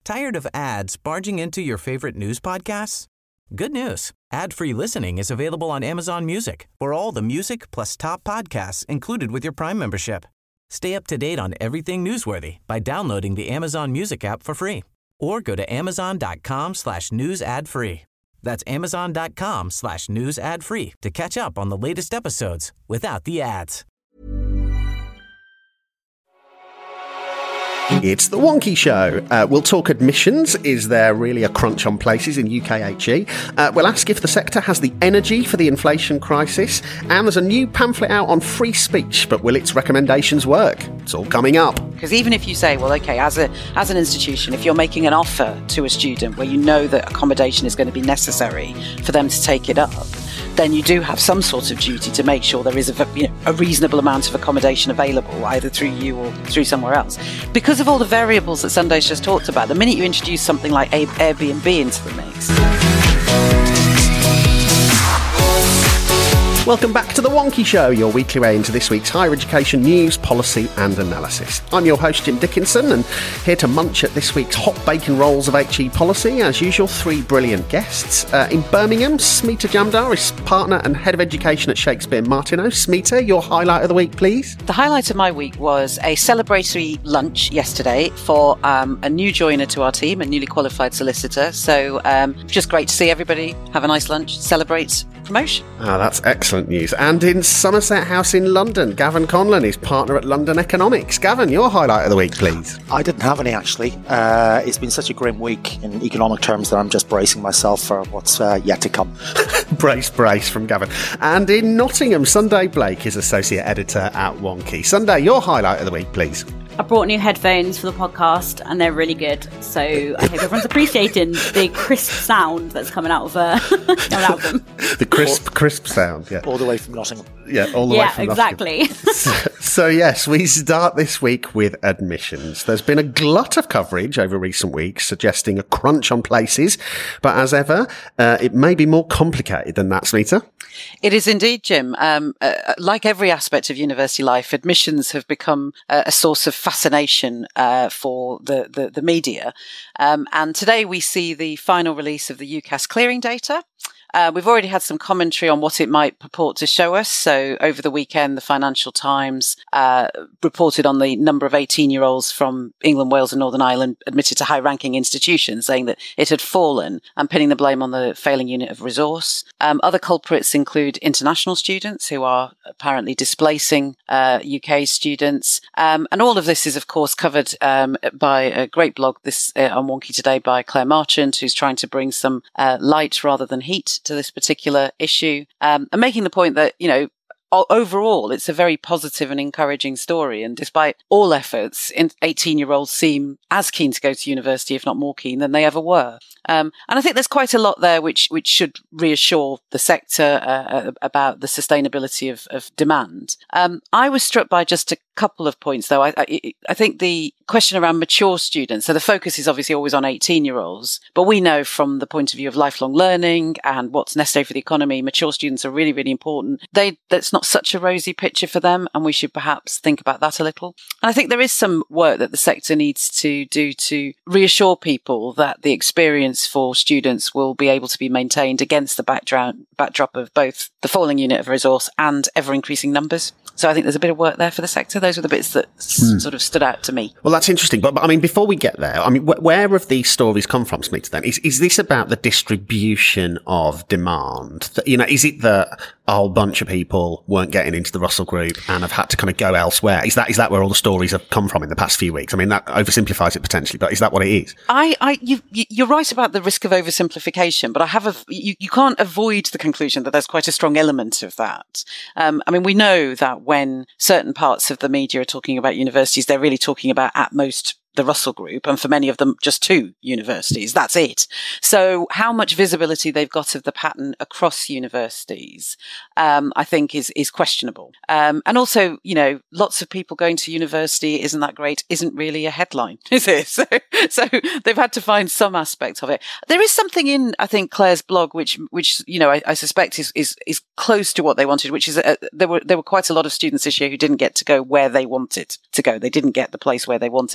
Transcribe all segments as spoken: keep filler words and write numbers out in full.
Tired of ads barging into your favorite news podcasts? Good news. Ad-free listening is available on Amazon Music for all the music plus top podcasts included with your Prime membership. Stay up to date on everything newsworthy by downloading the Amazon Music app for free or go to amazon.com slash news ad free. That's amazon.com slash news ad free to catch up on the latest episodes without the ads. It's The Wonky Show. Uh, we'll talk admissions. Is there really a crunch on places in U K H E? Uh, we'll ask if the sector has the energy for the inflation crisis. And there's a new pamphlet out on free speech, but will its recommendations work? It's all coming up. Because even if you say, well, OK, as a as an institution, if you're making an offer to a student where you know that accommodation is going to be necessary for them to take it up, then you do have some sort of duty to make sure there is a, you know, a reasonable amount of accommodation available, either through you or through somewhere else. Because of all the variables that Sunday's just talked about, the minute you introduce something like Airbnb into the mix... Welcome back to The Wonky Show, your weekly way into this week's higher education news, policy and analysis. I'm your host, Jim Dickinson, and here to munch at this week's hot bacon rolls of H E policy, as usual, three brilliant guests. Uh, in Birmingham, Smita Jamdar is partner and head of education at Shakespeare Martineau. Smita, your highlight of the week, please. The highlight of my week was a celebratory lunch yesterday for um, a new joiner to our team, a newly qualified solicitor. So um, just great to see everybody have a nice lunch, celebrate promotion. Ah, that's excellent news. And in Somerset House in London, Gavin Conlon is partner at London Economics. Gavin, your highlight of the week, please. I didn't have any, actually. Uh, it's been such a grim week in economic terms that I'm just bracing myself for what's uh, yet to come. brace, brace from Gavin. And in Nottingham, Sunday Blake is associate editor at Wonky. Sunday, your highlight of the week, please. I brought new headphones for the podcast and they're really good. So I hope everyone's appreciating the crisp sound that's coming out of, uh, coming out of them. The crisp, crisp sound, yeah. All the way from Nottingham. Yeah, all the yeah, way from exactly. Nottingham. so, so yes, we start this week with admissions. There's been a glut of coverage over recent weeks suggesting a crunch on places. But as ever, uh, it may be more complicated than that, Smita. It is indeed, Jim. Um, uh, like every aspect of university life, admissions have become uh, a source of fascination uh, for the, the, the media. Um, and today we see the final release of the UCAS clearing data. Uh, we've already had some commentary on what it might purport to show us. So over the weekend, the Financial Times uh, reported on the number of eighteen-year-olds from England, Wales and Northern Ireland admitted to high-ranking institutions, saying that it had fallen and pinning the blame on the failing unit of resource. Um, other culprits include international students who are apparently displacing uh, U K students. Um, and all of this is, of course, covered um, by a great blog this uh, on Wonky today by Claire Marchant, who's trying to bring some uh, light rather than heat to this particular issue, um, and making the point that, you know, overall, it's a very positive and encouraging story. And despite all efforts, eighteen-year-olds seem as keen to go to university, if not more keen, than they ever were. Um, and I think there's quite a lot there which which should reassure the sector uh, about the sustainability of, of demand. Um, I was struck by just a couple of points, though. I, I, I think the question around mature students, so the focus is obviously always on eighteen-year-olds, but we know from the point of view of lifelong learning and what's necessary for the economy, mature students are really, really important. They That's not such a rosy picture for them, and we should perhaps think about that a little. And I think there is some work that the sector needs to do to reassure people that the experience for students will be able to be maintained against the backdrop, backdrop of both the falling unit of resource and ever-increasing numbers. So I think there's a bit of work there for the sector. Those were the bits that mm. sort of stood out to me. Well, that's interesting. But, but I mean, before we get there, I mean, wh- where have these stories come from, Smita, then? Is, is this about the distribution of demand? That, you know, is it that a whole bunch of people weren't getting into the Russell Group and have had to kind of go elsewhere? Is that is that where all the stories have come from in the past few weeks? I mean, that oversimplifies it potentially, but is that what it is? I, I you, you're right about the risk of oversimplification, but I have a, you, you can't avoid the conclusion that there's quite a strong element of that. Um, I mean, we know that when certain parts of the media are talking about universities, they're really talking about at most the Russell Group, and for many of them, just two universities. That's it. So how much visibility they've got of the pattern across universities, um, I think is, is questionable. Um, and also, you know, lots of people going to university, isn't that great, isn't really a headline, is it? So, so they've had to find some aspect of it. There is something in, I think, Claire's blog, which, which, you know, I, I suspect is, is, is close to what they wanted, which is, uh, there were, there were quite a lot of students this year who didn't get to go where they wanted to go. They didn't get the place where they wanted. And I think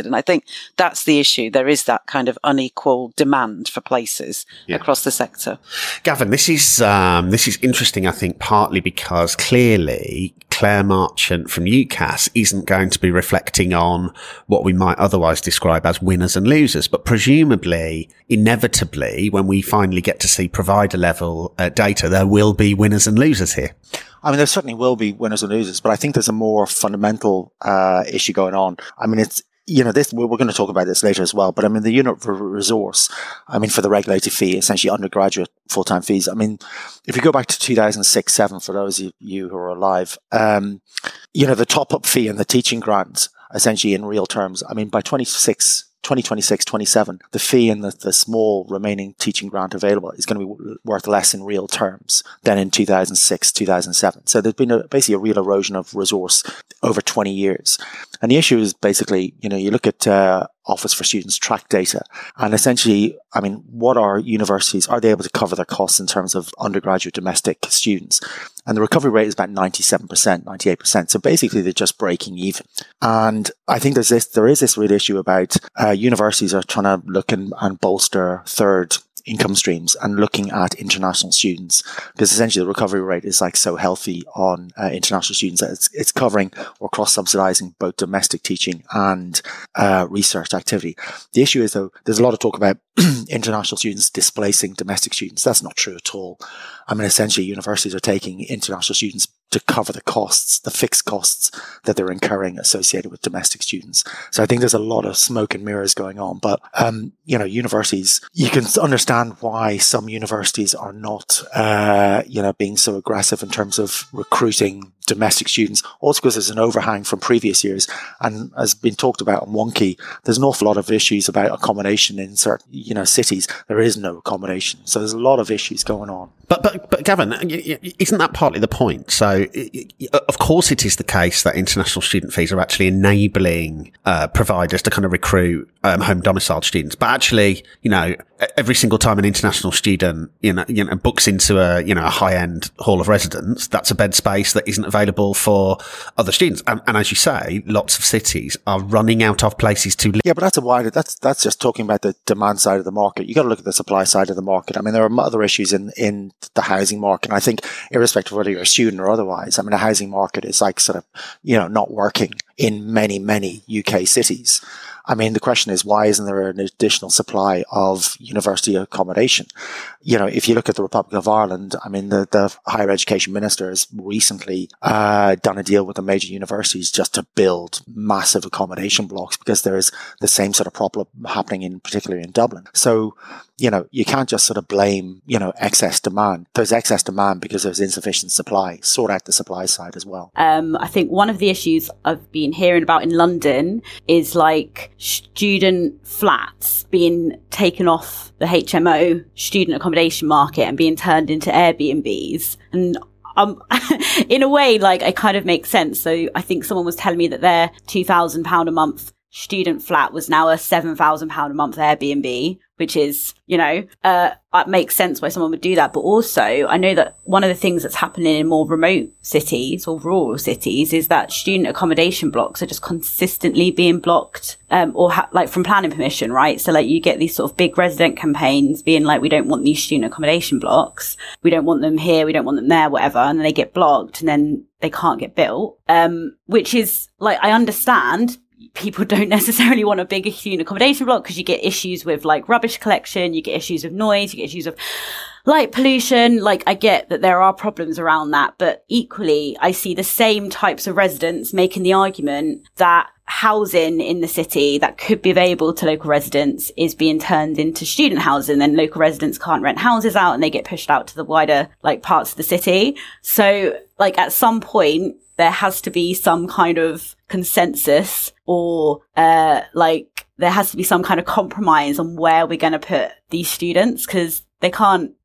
That's the issue. There is that kind of unequal demand for places yeah. across the sector. Gavin, this is um, this is interesting, I think, partly because clearly Claire Marchant from UCAS isn't going to be reflecting on what we might otherwise describe as winners and losers, but presumably, inevitably, when we finally get to see provider level uh, data, there will be winners and losers here. I mean, there certainly will be winners and losers, but I think there's a more fundamental uh, issue going on. I mean, it's, you know, this, we're going to talk about this later as well, but I mean, the unit of resource, I mean, for the regulated fee, essentially undergraduate full-time fees. I mean, if you go back to two thousand six, seven, for those of you who are alive, um, you know, the top-up fee and the teaching grants, essentially in real terms, I mean, by twenty-six, twenty twenty-six, twenty-seven, the fee and the, the small remaining teaching grant available is going to be worth less in real terms than in two thousand six, two thousand seven. So there's been a, basically a real erosion of resource over twenty years. And the issue is basically, you know, you look at uh, Office for Students track data, and essentially, I mean, what are universities, are they able to cover their costs in terms of undergraduate domestic students? And the recovery rate is about ninety-seven percent, ninety-eight percent. So basically, they're just breaking even. And I think there's this, there is this real issue about uh, universities are trying to look and, and bolster third income streams and looking at international students, because essentially the recovery rate is like so healthy on uh, international students that it's, it's covering or cross-subsidizing both domestic teaching and uh, research activity. The issue is, though, there's a lot of talk about international students displacing domestic students. That's not true at all. I mean, essentially universities are taking international students to cover the costs, the fixed costs that they're incurring associated with domestic students. So I think there's a lot of smoke and mirrors going on. But, um, you know, universities, you can understand why some universities are not, uh, you know, being so aggressive in terms of recruiting domestic students, also because there's an overhang from previous years. And as been talked about on Wonky, there's an awful lot of issues about accommodation in certain, you know, cities. There is no accommodation. So there's a lot of issues going on. But, but, but Gavin, isn't that partly the point? So, of course it is the case that international student fees are actually enabling uh, providers to kind of recruit um, home domiciled students. But actually, you know, every single time an international student, you know, you know, books into a, you know, a high end hall of residence, that's a bed space that isn't available for other students. And, and as you say, lots of cities are running out of places to live. Yeah, but that's a wider, that's, that's just talking about the demand side of the market. You got to look at the supply side of the market. I mean, there are other issues in, in the housing market. And I think irrespective of whether you're a student or otherwise, I mean, the housing market is like sort of, you know, not working in many, many U K cities. I mean, the question is, why isn't there an additional supply of university accommodation? You know, if you look at the Republic of Ireland, I mean, the, the higher education minister has recently uh, done a deal with the major universities just to build massive accommodation blocks, because there is the same sort of problem happening in particularly in Dublin. So, you know, you can't just sort of blame, you know, excess demand. There's excess demand because there's insufficient supply. Sort out the supply side as well. Um, I think one of the issues I've been hearing about in London is like student flats being taken off the H M O student accommodation market and being turned into Airbnbs. And um, in a way, like, it kind of makes sense. So I think someone was telling me that their two thousand pounds a month student flat was now a seven thousand pounds a month Airbnb, which is, you know, uh, it makes sense why someone would do that. But also, I know that one of the things that's happening in more remote cities or rural cities is that student accommodation blocks are just consistently being blocked, um, or ha- like from planning permission, right? So like you get these sort of big resident campaigns being like, we don't want these student accommodation blocks. We don't want them here. We don't want them there, whatever. And then they get blocked and then they can't get built, um, which is like, I understand people don't necessarily want a bigger student accommodation block because you get issues with like rubbish collection, you get issues of noise, you get issues of light pollution. Like, I get that there are problems around that, but equally I see the same types of residents making the argument that housing in the city that could be available to local residents is being turned into student housing. Then local residents can't rent houses out and they get pushed out to the wider like parts of the city. So like at some point there has to be some kind of consensus or uh like there has to be some kind of compromise on where we're going to put these students, because they can't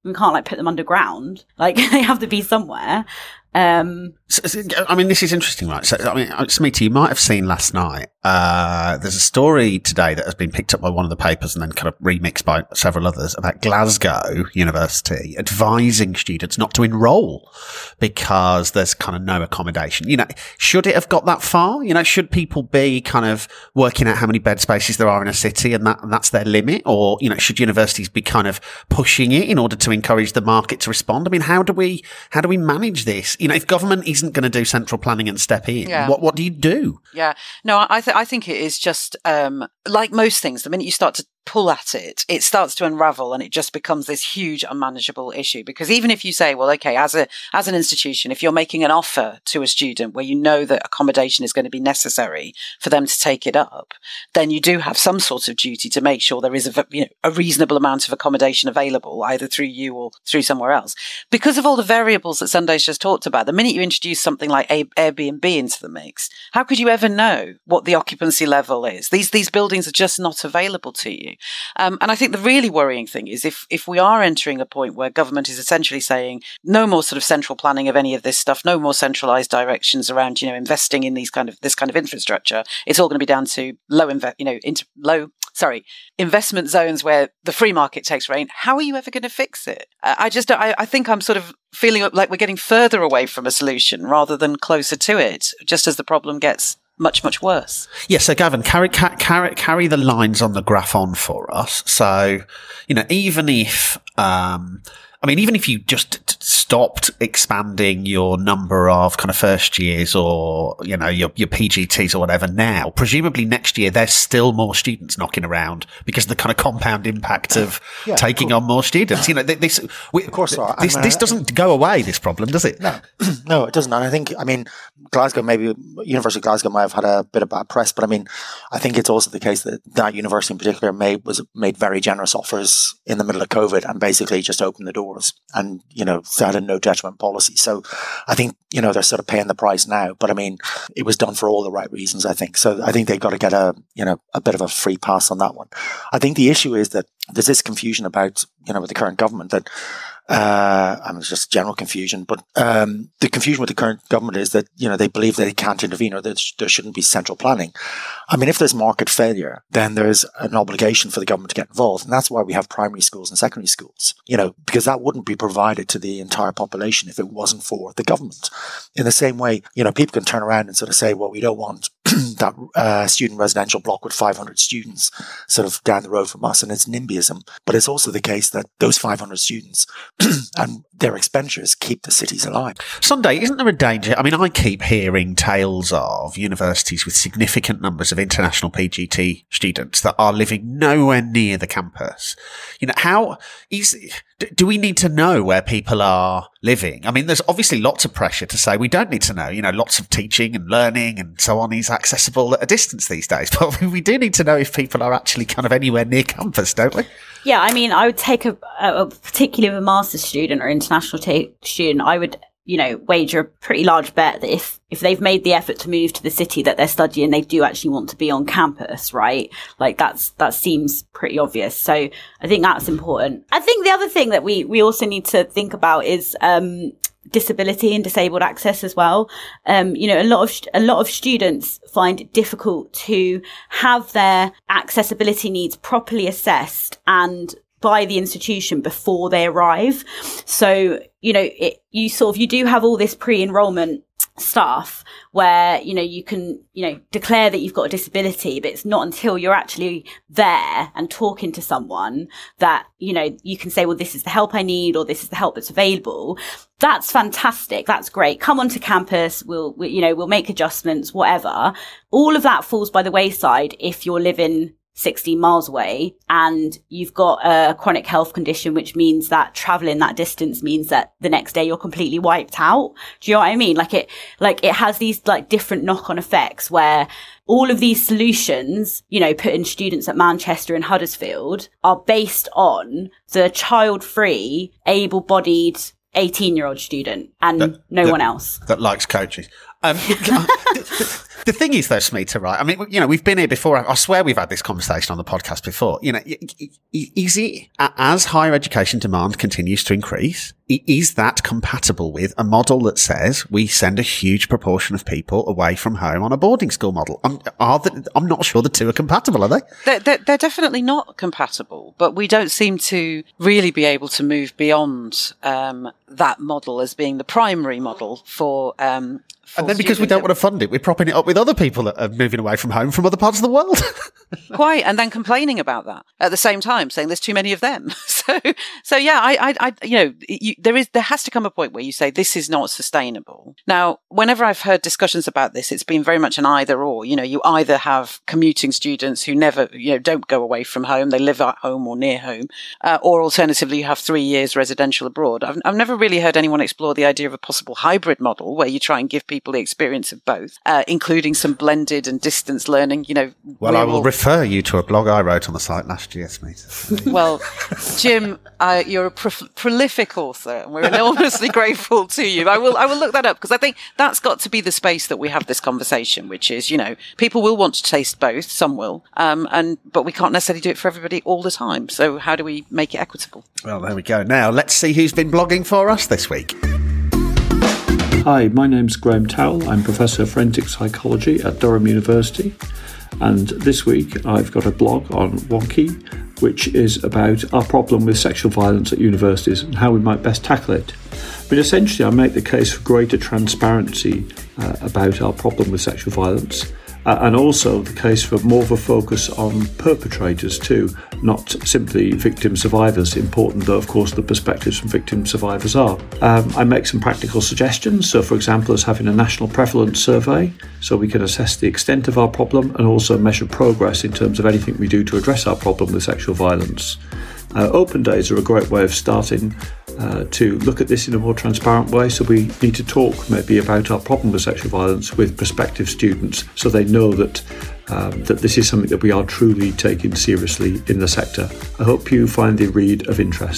We can't like put them underground. Like they have to be somewhere. Um, so, so, I mean, this is interesting, right? So, I mean, Smita, you might have seen last night, uh, there's a story today that has been picked up by one of the papers and then kind of remixed by several others about Glasgow University advising students not to enroll because there's kind of no accommodation. You know, should it have got that far? You know, should people be kind of working out how many bed spaces there are in a city and that, and that's their limit? Or, you know, should universities be kind of pushing it in order to encourage the market to respond? I mean, how do we, how do we manage this? You know, if government isn't going to do central planning and step in, yeah. what what do you do? Yeah, no, I th- I think it is just um, like most things. The minute you start to pull at it, it starts to unravel and it just becomes this huge unmanageable issue. Because even if you say, well, okay, as a as an institution, if you're making an offer to a student where you know that accommodation is going to be necessary for them to take it up, then you do have some sort of duty to make sure there is a, you know, a reasonable amount of accommodation available, either through you or through somewhere else. Because of all the variables that Sunday's just talked about, the minute you introduce something like Airbnb into the mix, how could you ever know what the occupancy level is? These these buildings are just not available to you. Um, and I think the really worrying thing is if if we are entering a point where government is essentially saying no more sort of central planning of any of this stuff, no more centralized directions around, you know, investing in these kind of this kind of infrastructure, it's all going to be down to low, inve- you know, into low. Sorry, investment zones where the free market takes reign. How are you ever going to fix it? Uh, I just, I, I think I'm sort of feeling like we're getting further away from a solution rather than closer to it, just as the problem gets much, much worse. Yeah, so Gavin, carry, carry, carry the lines on the graph on for us. So, you know, even if, um, I mean, even if you just t- stopped expanding your number of kind of first years or, you know, your, your P G Ts or whatever now, presumably next year there's still more students knocking around because of the kind of compound impact of yeah, taking of on more students. You know, this, we, of course, so. this, I mean, this doesn't go away, this problem, does it? No, no, it doesn't. And I think, I mean, Glasgow, maybe University of Glasgow might have had a bit of bad press, but I mean, I think it's also the case that that university in particular made, was made very generous offers in the middle of COVID and basically just opened the doors. And, you know, they had a no detriment policy. So I think, you know, they're sort of paying the price now. But I mean, it was done for all the right reasons, I think. So I think they've got to get a, you know, a bit of a free pass on that one. I think the issue is that there's this confusion about, you know, with the current government that, uh, I mean, it's just general confusion, but, um, the confusion with the current government is that, you know, they believe that they can't intervene or that there shouldn't be central planning. I mean, if there's market failure, then there's an obligation for the government to get involved. And that's why we have primary schools and secondary schools, you know, because that wouldn't be provided to the entire population if it wasn't for the government. In the same way, you know, people can turn around and sort of say, well, we don't want that uh, student residential block with five hundred students sort of down the road from us. And it's NIMBYism. But it's also the case that those five hundred students and their expenditures keep the cities alive. Sunday, isn't there a danger? I mean, I keep hearing tales of universities with significant numbers of international P G T students that are living nowhere near the campus. You know, how easy, do we need to know where people are living? I mean, there's obviously lots of pressure to say we don't need to know, you know, lots of teaching and learning and so on is accessible at a distance these days. But we do need to know if people are actually kind of anywhere near campus, don't we? Yeah, I mean, I would take a, a particularly a master's student or international t- student, I would, you know, wager a pretty large bet that if, if they've made the effort to move to the city that they're studying, they do actually want to be on campus, right? Like that's, that seems pretty obvious. So I think that's important. I think the other thing that we, we also need to think about is, um, disability and disabled access as well. Um, you know, a lot of, a lot of students find it difficult to have their accessibility needs properly assessed and by the institution before they arrive. So, you know, it, you sort of, you do have all this pre-enrollment stuff where, you know, you can, you know, declare that you've got a disability, but it's not until you're actually there and talking to someone that, you know, you can say, well, this is the help I need, or this is the help that's available. That's fantastic. That's great. Come onto campus. We'll, we, you know, we'll make adjustments, whatever. All of that falls by the wayside if you're living sixteen miles away and you've got a chronic health condition, which means that traveling that distance means that the next day you're completely wiped out. Do you know what I mean? Like it, like it has these like different knock-on effects where all of these solutions, you know, putting students at Manchester and Huddersfield are based on the child-free, able-bodied eighteen-year-old student and that, no that, one else. That likes coaches. Um, The thing is, though, Smita, right? I mean, you know, we've been here before. I swear we've had this conversation on the podcast before. You know, is it, as higher education demand continues to increase, is that compatible with a model that says we send a huge proportion of people away from home on a boarding school model? I'm, are the, I'm not sure the two are compatible, are they? They're, they're, they're definitely not compatible, but we don't seem to really be able to move beyond um, that model as being the primary model for um And then because we don't want to fund it, we're propping it up with other people that are moving away from home from other parts of the world. Quite, and then complaining about that at the same time, saying there's too many of them. So, so yeah, I, I, I you know, you, there is, there has to come a point where you say this is not sustainable. Now, whenever I've heard discussions about this, it's been very much an either or. You know, you either have commuting students who never, you know, don't go away from home; they live at home or near home, uh, or alternatively, you have three years residential abroad. I've, I've never really heard anyone explore the idea of a possible hybrid model where you try and give people the experience of both, uh, including some blended and distance learning. You know, well, I will all... refer you to a blog I wrote on the site last year, Smith. Well, Jim, uh, you're a pro- prolific author, and we're enormously grateful to you. I will, I will look that up because I think that's got to be the space that we have this conversation, which is, you know, people will want to taste both, some will, um, and but we can't necessarily do it for everybody all the time. So how do we make it equitable? Well, there we go. Now let's see who's been blogging for us this week. Hi, my name's Graham Towell. I'm Professor of Forensic Psychology at Durham University. And this week I've got a blog on Wonky, which is about our problem with sexual violence at universities and how we might best tackle it. But essentially I make the case for greater transparency uh, about our problem with sexual violence. Uh, and also the case for more of a focus on perpetrators too, not simply victim survivors, important though of course the perspectives from victim survivors are. Um, I make some practical suggestions, so for example as having a national prevalence survey, so we can assess the extent of our problem and also measure progress in terms of anything we do to address our problem with sexual violence. Uh, open days are a great way of starting uh, to look at this in a more transparent way, so we need to talk maybe about our problem with sexual violence with prospective students so they know that um, that this is something that we are truly taking seriously in the sector. I hope you find the read of interest.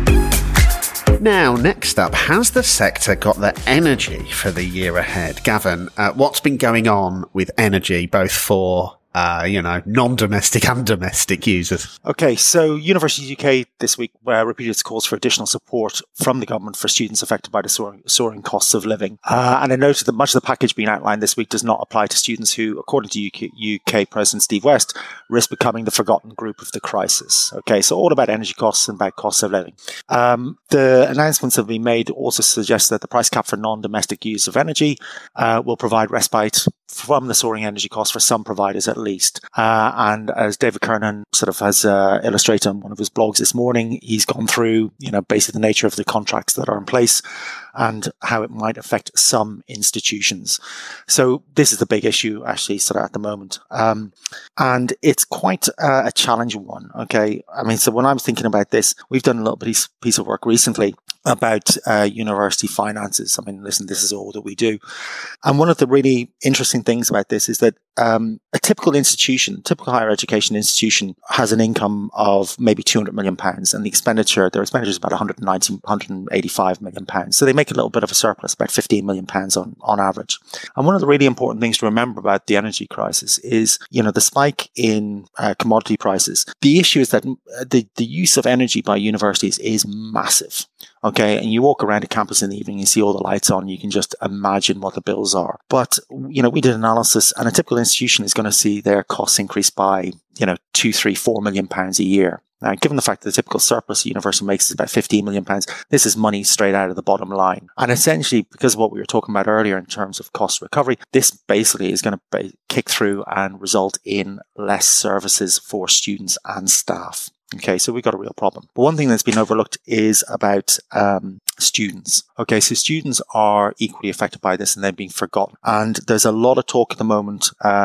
Now, next up, has the sector got the energy for the year ahead? Gavin, uh, what's been going on with energy both for Uh, you know, non-domestic and domestic users? Okay, so Universities U K this week uh, repeated its calls for additional support from the government for students affected by the soaring, soaring costs of living. Uh, and I noted that much of the package being outlined this week does not apply to students who, according to U K, U K President Steve West, risk becoming the forgotten group of the crisis. Okay, so all about energy costs and about costs of living. Um, the announcements that have been made also suggest that the price cap for non-domestic use of energy uh, will provide respite from the soaring energy costs for some providers at least. Uh, and as David Kernan sort of has uh, illustrated on one of his blogs this morning, he's gone through, you know, basically the nature of the contracts that are in place and how it might affect some institutions. So this is the big issue actually sort of at the moment. Um, and it's quite uh, a challenging one. Okay. I mean, so when I'm thinking about this, we've done a little piece, piece of work recently about uh, university finances. I mean, listen, this is all that we do. And one of the really interesting things about this is that um, a typical institution, typical higher education institution has an income of maybe two hundred million pounds, and the expenditure, their expenditure is about one hundred ninety, one hundred eighty-five million pounds. So they make a little bit of a surplus, about fifteen million pounds on, on average. And one of the really important things to remember about the energy crisis is, you know, the spike in uh, commodity prices. The issue is that the, the use of energy by universities is massive. Okay, and you walk around a campus in the evening, you see all the lights on, you can just imagine what the bills are. But, you know, we did analysis, and a typical institution is going to see their costs increase by, you know, two, three, four million pounds a year. Now, given the fact that the typical surplus a university makes is about fifteen million pounds, this is money straight out of the bottom line. And essentially, because of what we were talking about earlier in terms of cost recovery, this basically is going to kick through and result in less services for students and staff. Okay, so we've got a real problem. But one thing that's been overlooked is about um, students. Okay, so students are equally affected by this and they're being forgotten. And there's a lot of talk at the moment, uh,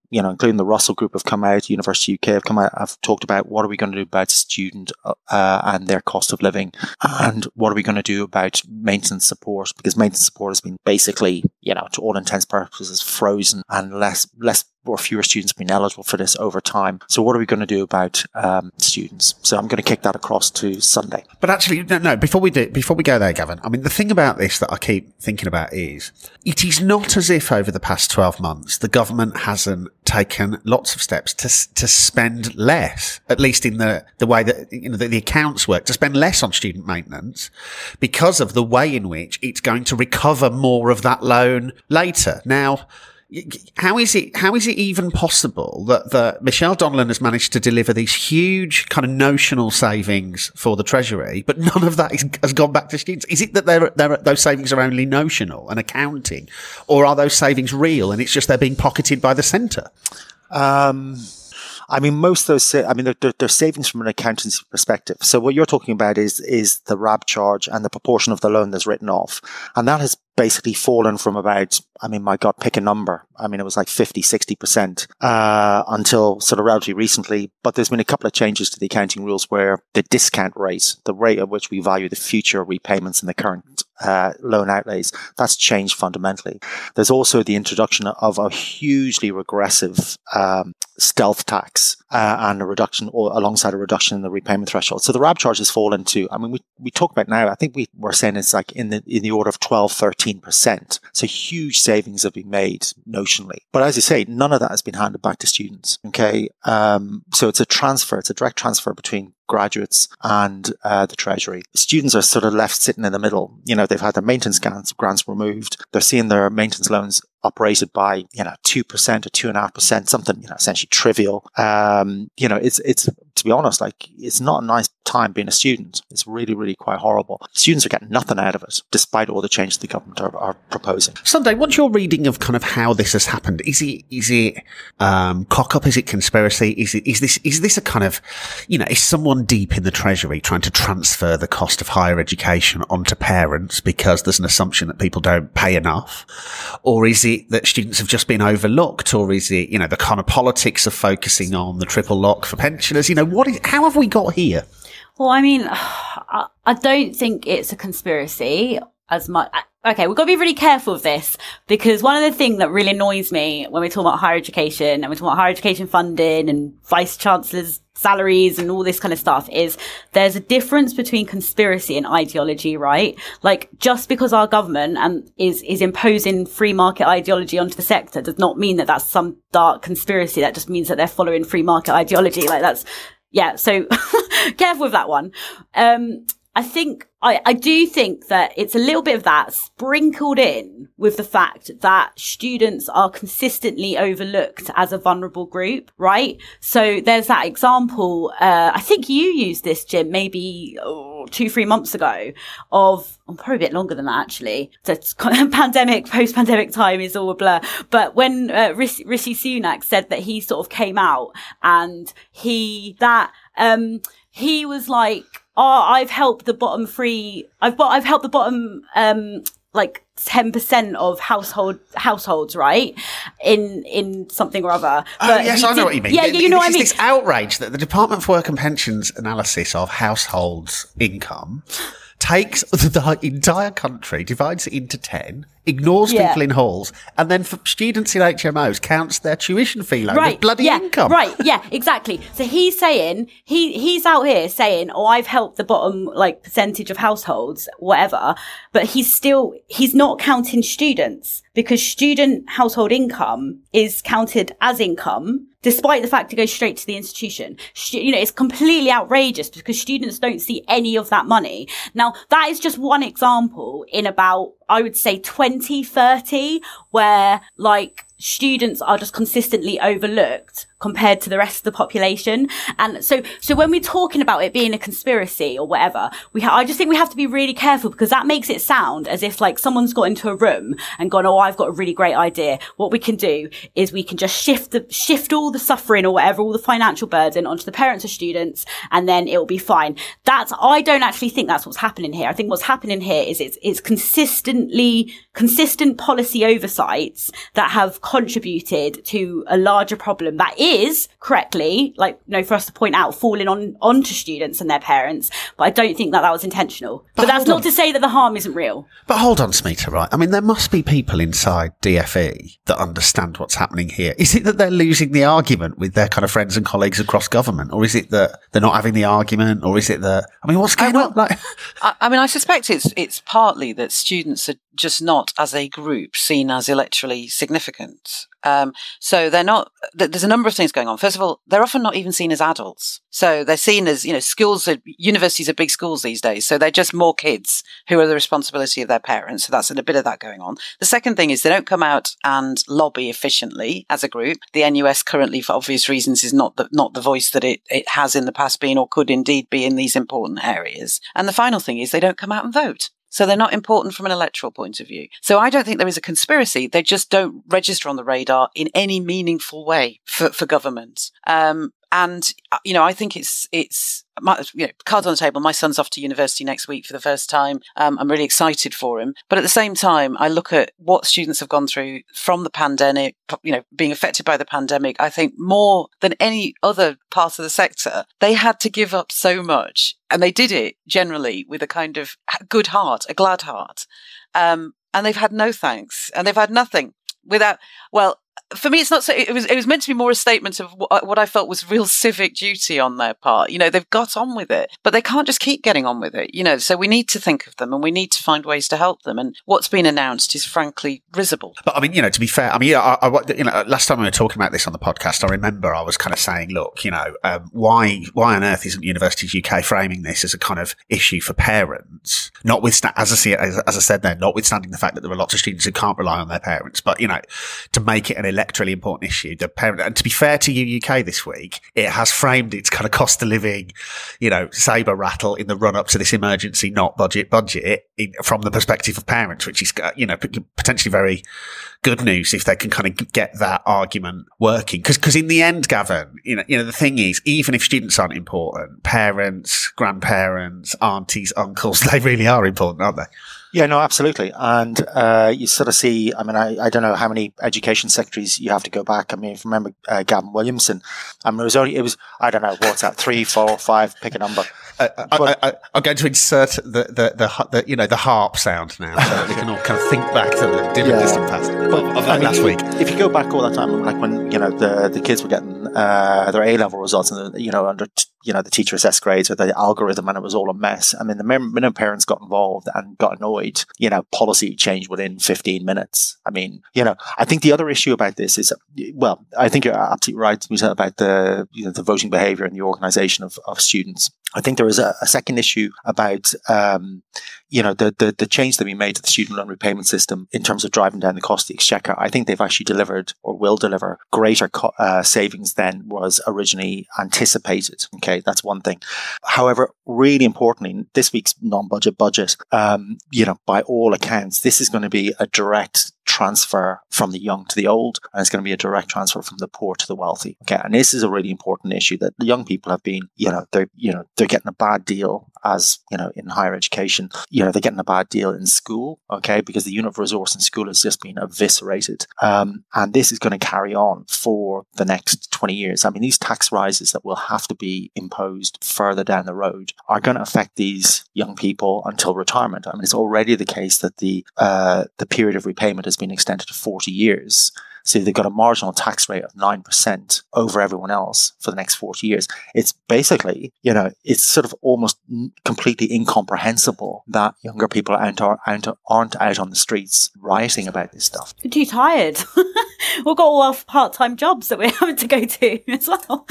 you know, including the Russell Group have come out, University U K have come out, have talked about what are we going to do about student uh, and their cost of living, and what are we going to do about maintenance support, because maintenance support has been basically, you know, to all intents and purposes frozen, and less, less or fewer students have been eligible for this over time. So what are we going to do about um, students? So I'm going to kick that across to Sunday. But actually, no, no, before we do, before we go there, Gavin, I mean, the thing about this that I keep thinking about is it is not as if over the past twelve months, the government hasn't taken lots of steps to to spend less, at least in the, the way that, you know, the, the accounts work, to spend less on student maintenance because of the way in which it's going to recover more of that loan later. Now, How is it, how is it even possible that, that Michelle Donlan has managed to deliver these huge kind of notional savings for the Treasury, but none of that is, has gone back to students? Is it that they're, they're, those savings are only notional and accounting, or are those savings real and it's just they're being pocketed by the centre? Um, I mean, most of those, sa- I mean, they're, they're savings from an accountancy perspective. So what you're talking about is, is the R A B charge and the proportion of the loan that's written off. And that has basically fallen from about, I mean, my God, pick a number. I mean, it was like fifty, sixty percent, uh, until sort of relatively recently. But there's been a couple of changes to the accounting rules where the discount rate, the rate at which we value the future repayments in the current uh, loan outlays, that's changed fundamentally. There's also the introduction of a hugely regressive um, stealth tax uh, and a reduction, or alongside a reduction in the repayment threshold. So the R A B charge has fallen to, I mean, we, we talk about now, I think we were saying it's like in the, in the order of twelve, thirteen percent. So huge savings have been made notionally. But as you say, none of that has been handed back to students. Okay. Um, so it's a transfer, it's a direct transfer between graduates and uh, the Treasury. Students are sort of left sitting in the middle. You know, they've had their maintenance grants, grants removed. They're seeing their maintenance loans operated by, you know, two percent or two point five percent, something, you know, essentially trivial. Um, you know, it's, it's, to be honest, like, it's not a nice time being a student. It's really, really quite horrible. Students are getting nothing out of it, despite all the changes the government are, are proposing. Sunday, what's your reading of kind of how this has happened? Is it, is it, um, cock up? Is it conspiracy? Is it, is this, is this a kind of, you know, is someone deep in the Treasury trying to transfer the cost of higher education onto parents because there's an assumption that people don't pay enough? Or is it that students have just been overlooked? Or is it, you know, the kind of politics of focusing on the triple lock for pensioners? You know, what is, how have we got here? Well, I mean, I, I don't think it's a conspiracy as much. Okay, we've got to be really careful of this, because one of the things that really annoys me when we talk about higher education and we talk about higher education funding and vice chancellors' salaries and all this kind of stuff is there's a difference between conspiracy and ideology, right? Like, just because our government and is is imposing free market ideology onto the sector does not mean that that's some dark conspiracy. That just means that they're following free market ideology. Like, that's, yeah, so careful with that one. Um, I think, I, I do think that it's a little bit of that sprinkled in with the fact that students are consistently overlooked as a vulnerable group, right? So there's that example, uh, I think you used this, Jim, maybe oh, two, three months ago of, oh, probably a bit longer than that, actually. So it's kind of pandemic, post-pandemic time is all a blur. But when uh, Rishi, Rishi Sunak said that he sort of came out and he, that, um, he was like, oh, I've helped the bottom three, I've I've helped the bottom, um, like ten percent of household, households, right? In, in something or other. Oh, but yes, I know did, what you mean. Yeah, you know this what I mean? This outrage that the Department for Work and Pensions analysis of households' income takes the entire country, divides it into ten, ignores yeah. people in halls, and then for students in H M Os counts their tuition fee load right. of bloody yeah. income. Right, yeah, exactly. So he's saying, he he's out here saying, oh, I've helped the bottom, like, percentage of households, whatever, but he's still, he's not counting students, because student household income is counted as income, despite the fact it goes straight to the institution. You know, it's completely outrageous because students don't see any of that money. Now, that is just one example in about, I would say, twenty, thirty, where, like, students are just consistently overlooked compared to the rest of the population. And so, so when we're talking about it being a conspiracy or whatever, we ha- I just think we have to be really careful, because that makes it sound as if, like, someone's got into a room and gone, oh, I've got a really great idea. What we can do is we can just shift the, shift all the suffering or whatever, all the financial burden onto the parents of students, and then it'll be fine. That's, I don't actually think that's what's happening here. I think what's happening here is it's, it's consistent consistently, consistent policy oversights that have contributed to a larger problem that is correctly, like, you know, for us to point out, falling on, onto students and their parents. But I don't think that that was intentional. But, but that's not on. to say that the harm isn't real. But hold on, Smita, right? I mean, there must be people inside D F E that understand what's happening here. Is it that they're losing the argument with their kind of friends and colleagues across government? Or is it that they're not having the argument? Or is it that, I mean, what's going I, well, on? Like, I, I mean, I suspect it's, it's partly that students are just not, as a group, seen as electorally significant. Um, so they're not, th- there's a number of things going on. First of all, they're often not even seen as adults. So they're seen as, you know, schools, are, universities are big schools these days. So they're just more kids who are the responsibility of their parents. So that's a bit of that going on. The second thing is they don't come out and lobby efficiently as a group. The N U S currently, for obvious reasons, is not the, not the voice that it, it has in the past been or could indeed be in these important areas. And the final thing is they don't come out and vote. So they're not important from an electoral point of view. So I don't think there is a conspiracy. They just don't register on the radar in any meaningful way for, for government. Um, and, you know, I think it's, it's, my, you know, cards on the table. My son's off to university next week for the first time. Um, I'm really excited for him. But at the same time, I look at what students have gone through from the pandemic, you know, being affected by the pandemic. I think more than any other part of the sector, they had to give up so much. And they did it generally with a kind of good heart, a glad heart. Um, and they've had no thanks and they've had nothing without, well, for me, it's not so, it was, it was meant to be more a statement of what, what I felt was real civic duty on their part. You know, they've got on with it, but they can't just keep getting on with it, you know, so we need to think of them and we need to find ways to help them. And what's been announced is frankly risible. But I mean, you know, to be fair, I mean, I, I, you know, last time we were talking about this on the podcast, I remember I was kind of saying, look, you know, um, why, why on earth isn't Universities U K framing this as a kind of issue for parents? Notwithstanding, as I see it, as, as I said there, notwithstanding the fact that there are lots of students who can't rely on their parents, but, you know, to make it an electorally important issue, the parent, and to be fair to U K this week, it has framed its kind of cost of living, you know, saber rattle in the run up to this emergency, not budget budget in, from the perspective of parents, which is, you know, potentially very good news if they can kind of get that argument working. Because, because in the end, Gavin, you know, you know, the thing is, even if students aren't important, parents, grandparents, aunties, uncles, they really are important, aren't they? Yeah, no, absolutely. And uh, you sort of see, I mean, I, I don't know how many education secretaries you have to go back. I mean, if you remember uh, Gavin Williamson, I mean, it was only, it was, I don't know, what's that, three, four, five, pick a number. Uh, but, I, I, I'm going to insert the, the, the, the, you know, the harp sound now so that we can all kind of think back to the dim and distant past of, of I mean, last week. If you go back all that time, like when, you know, the, the kids were getting uh, their A-level results and, the, you know, under, you know, the teacher assessed grades or the algorithm, and it was all a mess. I mean, the minute parents got involved and got annoyed, you know, policy changed within fifteen minutes. I mean, you know, I think the other issue about this is, well, I think you're absolutely right about the, you know, the voting behavior and the organization of, of students. I think there is a, a second issue about, um, you know, the, the, the change that we made to the student loan repayment system in terms of driving down the cost of the exchequer. I think they've actually delivered or will deliver greater co- uh, savings than was originally anticipated. Okay, that's one thing. However, really importantly, this week's non-budget budget, um, you know, by all accounts, this is going to be a direct transfer from the young to the old, and it's going to be a direct transfer from the poor to the wealthy. Okay, and this is a really important issue that the young people have been, you know, they're, you know, they're getting a bad deal as, you know, in higher education, you know, they're getting a bad deal in school, okay, because the unit of resource in school has just been eviscerated. Um, and this is going to carry on for the next twenty years. I mean, these tax rises that will have to be imposed further down the road are going to affect these young people until retirement. I mean, it's already the case that the, uh, the period of repayment has been extended to forty years. So they've got a marginal tax rate of nine percent over everyone else for the next forty years. It's basically, you know, it's sort of almost completely incomprehensible that younger people aren't, aren't, aren't out on the streets rioting about this stuff. We're too tired. We've got all our part-time jobs that we're having to go to as well.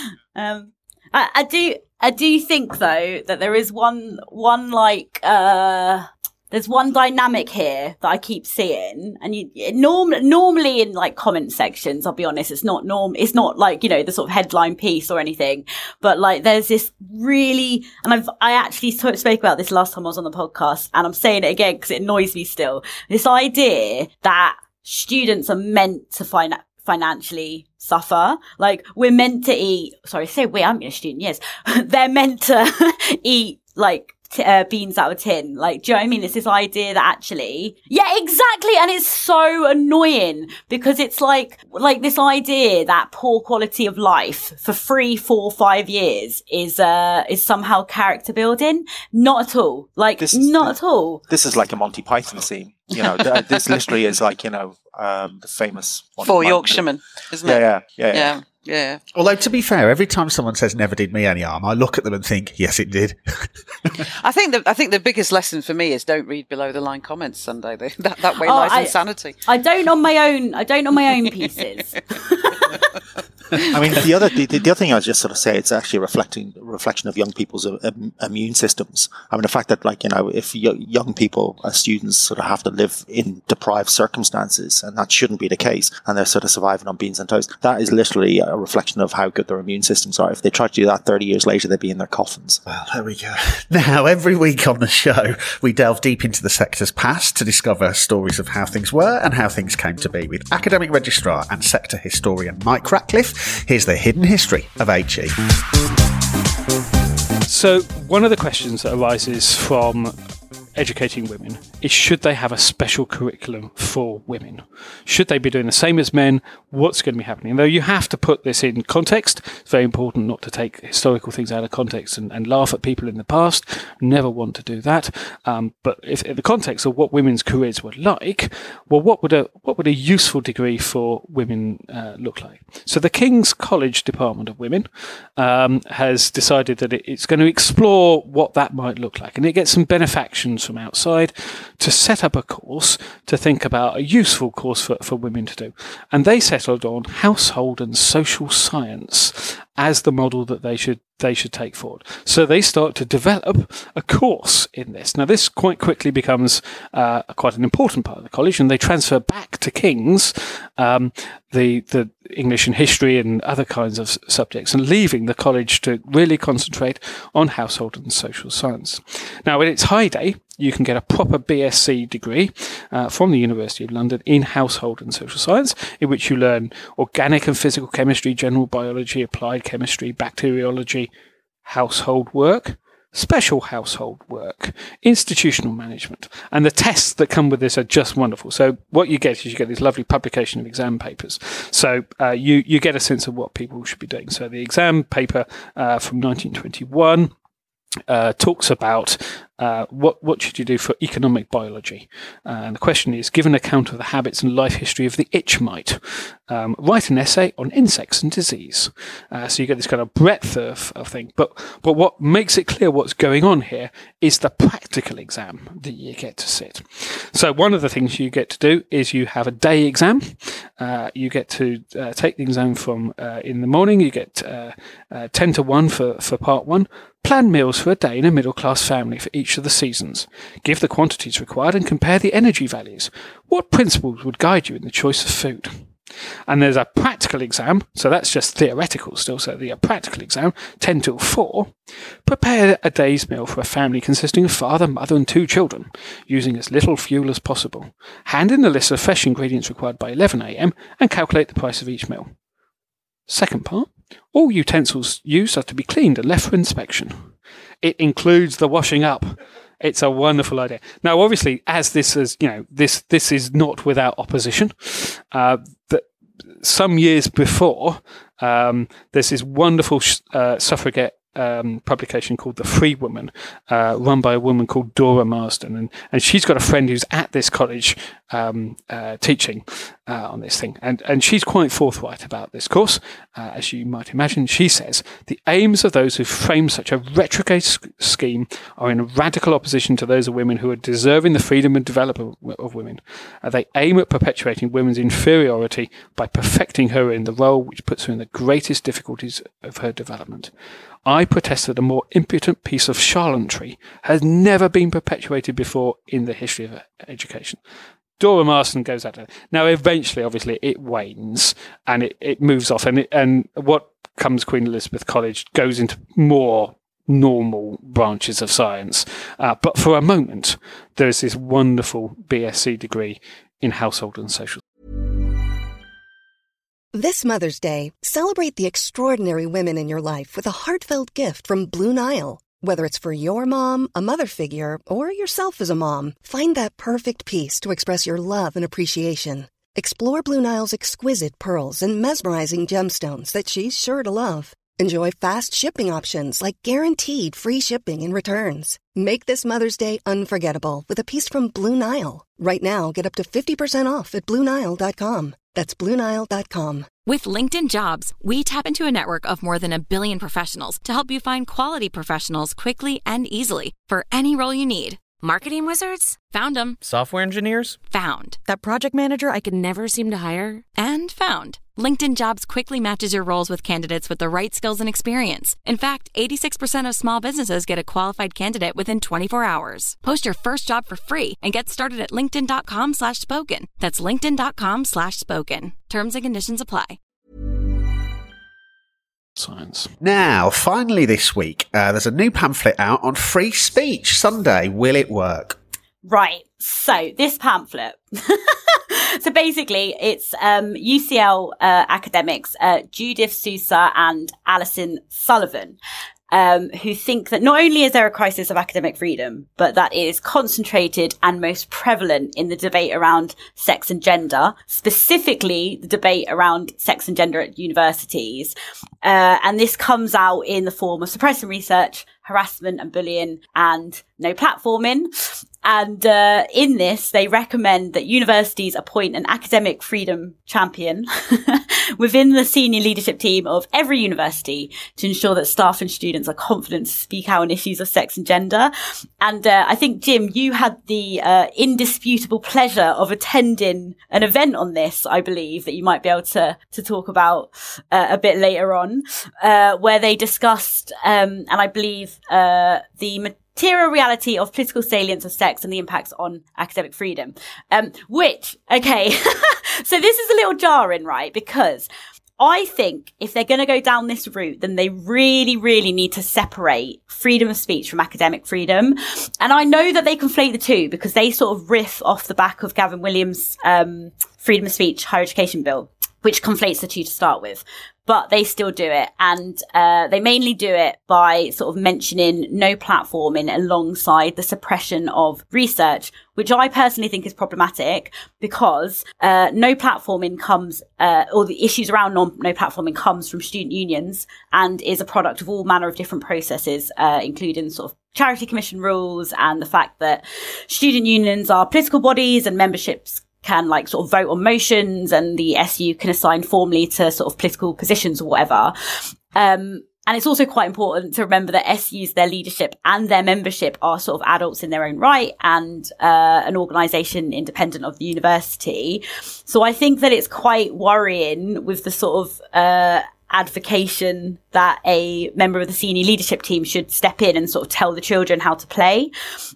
Um, I, I do, I do think though that there is one, one like, uh, there's one dynamic here that I keep seeing, and you norm, normally in like comment sections, I'll be honest, it's not norm, it's not like, you know, the sort of headline piece or anything, but like there's this really, and I've, I actually spoke about this last time I was on the podcast, and I'm saying it again because it annoys me still. This idea that students are meant to find financially suffer. Like we're meant to eat, sorry, say we, I'm a student, yes. They're meant to eat like t- uh, beans out of a tin. Like, do you know what I mean? It's this idea that actually, yeah, exactly. And it's so annoying because it's like, like this idea that poor quality of life for three, four, five years is, uh, is somehow character building. Not at all. Like, This is- not at all. This is like a Monty Python scene. You know, th- this literally is like, you know, um, the famous one. Four Yorkshiremen, isn't Yeah, it? yeah, yeah, yeah. Yeah. Yeah. Although, to be fair, every time someone says never did me any harm, I look at them and think, yes, it did. I think the I think the biggest lesson for me is don't read below the line comments Sunday. They, that that way Oh, lies I- insanity. I don't on my own. I don't on my own pieces. I mean, the other the, the other thing I was just sort of say, it's actually reflecting reflection of young people's um, immune systems. I mean, the fact that, like, you know, if y- young people as students sort of have to live in deprived circumstances, and that shouldn't be the case, and they're sort of surviving on beans and toast, that is literally a reflection of how good their immune systems are. If they tried to do that thirty years later, they'd be in their coffins. Well, there we go. Now, every week on the show, we delve deep into the sector's past to discover stories of how things were and how things came to be with academic registrar and sector historian Mike Ratcliffe. Here's the hidden history of H E. So, one of the questions that arises from educating women is, should they have a special curriculum for women? Should they be doing the same as men? What's going to be happening? Though you have to put this in context. It's very important not to take historical things out of context and, and laugh at people in the past. Never want to do that. Um, but if in the context of what women's careers were like, well, what would a what would a useful degree for women uh, look like? So the King's College Department of Women um, has decided that it, it's going to explore what that might look like, and it gets some benefactions from outside to set up a course to think about a useful course for, for women to do. And they settled on household and social science as the model that they should they should take forward. So they start to develop a course in this. Now, this quite quickly becomes uh, quite an important part of the college, and they transfer back to King's um, the the English and history and other kinds of subjects, and leaving the college to really concentrate on household and social science. Now, in its heyday, you can get a proper B S c degree uh, from the University of London in household and social science, in which you learn organic and physical chemistry, general biology, applied chemistry, bacteriology, household work, special household work, institutional management. And the tests that come with this are just wonderful. So what you get is you get this lovely publication of exam papers. So uh, you, you get a sense of what people should be doing. So the exam paper uh, from nineteen twenty-one Uh, talks about uh, what what should you do for economic biology. Uh, and the question is, give an account of the habits and life history of the itch mite. Um, write an essay on insects and disease. Uh, so you get this kind of breadth of, of thing. But but what makes it clear what's going on here is the practical exam that you get to sit. So one of the things you get to do is you have a day exam. Uh, you get to uh, take the exam from uh, in the morning. You get uh, uh, ten to one for, for part one. Plan meals for a day in a middle-class family for each of the seasons. Give the quantities required and compare the energy values. What principles would guide you in the choice of food? And there's a practical exam, so that's just theoretical still, so the practical exam, ten till four. Prepare a day's meal for a family consisting of father, mother and two children, using as little fuel as possible. Hand in the list of fresh ingredients required by eleven a m and calculate the price of each meal. Second part. All utensils used are to be cleaned and left for inspection. It includes the washing up. It's a wonderful idea. Now, obviously, as this is, you know, this this is not without opposition. Uh, that some years before, um, there's this wonderful uh, suffragette Um, publication called The Free Woman, uh, run by a woman called Dora Marsden, and, and she's got a friend who's at this college um, uh, teaching uh, on this thing, and and she's quite forthright about this course, uh, as you might imagine. She says the aims of those who frame such a retrograde sc- scheme are in radical opposition to those of women who are deserving the freedom and development of, of women. Uh, they aim at perpetuating women's inferiority by perfecting her in the role which puts her in the greatest difficulties of her development. I protest that a more impudent piece of charlatanry has never been perpetuated before in the history of education. Dora Marsden goes at it. Now, eventually, obviously, it wanes and it, it moves off. And, it, and what comes Queen Elizabeth College goes into more normal branches of science. Uh, but for a moment, there is this wonderful B S c degree in household and social. This Mother's Day, celebrate the extraordinary women in your life with a heartfelt gift from Blue Nile. Whether it's for your mom, a mother figure, or yourself as a mom, find that perfect piece to express your love and appreciation. Explore Blue Nile's exquisite pearls and mesmerizing gemstones that she's sure to love. Enjoy fast shipping options like guaranteed free shipping and returns. Make this Mother's Day unforgettable with a piece from Blue Nile. Right now, get up to fifty percent off at Blue Nile dot com. That's Blue Nile dot com. With LinkedIn Jobs, we tap into a network of more than a billion professionals to help you find quality professionals quickly and easily for any role you need. Marketing wizards? Found them. Software engineers? Found. That project manager I could never seem to hire? And found. LinkedIn Jobs quickly matches your roles with candidates with the right skills and experience. In fact, eighty-six percent of small businesses get a qualified candidate within twenty-four hours. Post your first job for free and get started at linkedin.com slash spoken. That's linkedin.com slash spoken. Terms and conditions apply. Science. Now, finally this week, uh, there's a new pamphlet out on free speech. Sunday, will it work? Right. So this pamphlet. So basically, it's um, U C L uh, academics uh, Judith Sousa and Alison Sullivan, um, who think that not only is there a crisis of academic freedom, but that it is concentrated and most prevalent in the debate around sex and gender, specifically the debate around sex and gender at universities. Uh, and this comes out in the form of suppressing research, harassment and bullying, and no platforming. And uh, in this, they recommend that universities appoint an academic freedom champion within the senior leadership team of every university to ensure that staff and students are confident to speak out on issues of sex and gender. And uh, I think, Jim, you had the uh, indisputable pleasure of attending an event on this, I believe, that you might be able to, to talk about uh, a bit later on, uh, where they discussed, um, and I believe uh, the material reality of political salience of sex and the impacts on academic freedom. Um, which, okay, so this is a little jarring, right? Because I think if they're going to go down this route, then they really, really need to separate freedom of speech from academic freedom. And I know that they conflate the two because they sort of riff off the back of Gavin Williams' um, freedom of speech higher education bill, which conflates the two to start with. But they still do it. And uh, they mainly do it by sort of mentioning no platforming alongside the suppression of research, which I personally think is problematic because uh, no platforming comes, uh, or the issues around non- no platforming comes from student unions and is a product of all manner of different processes, uh, including sort of charity commission rules and the fact that student unions are political bodies and memberships can like sort of vote on motions and the S U can assign formally to sort of political positions or whatever. Um, and it's also quite important to remember that S Us, their leadership and their membership are sort of adults in their own right and uh, an organisation independent of the university. So I think that it's quite worrying with the sort of uh, advocation that a member of the senior leadership team should step in and sort of tell the children how to play.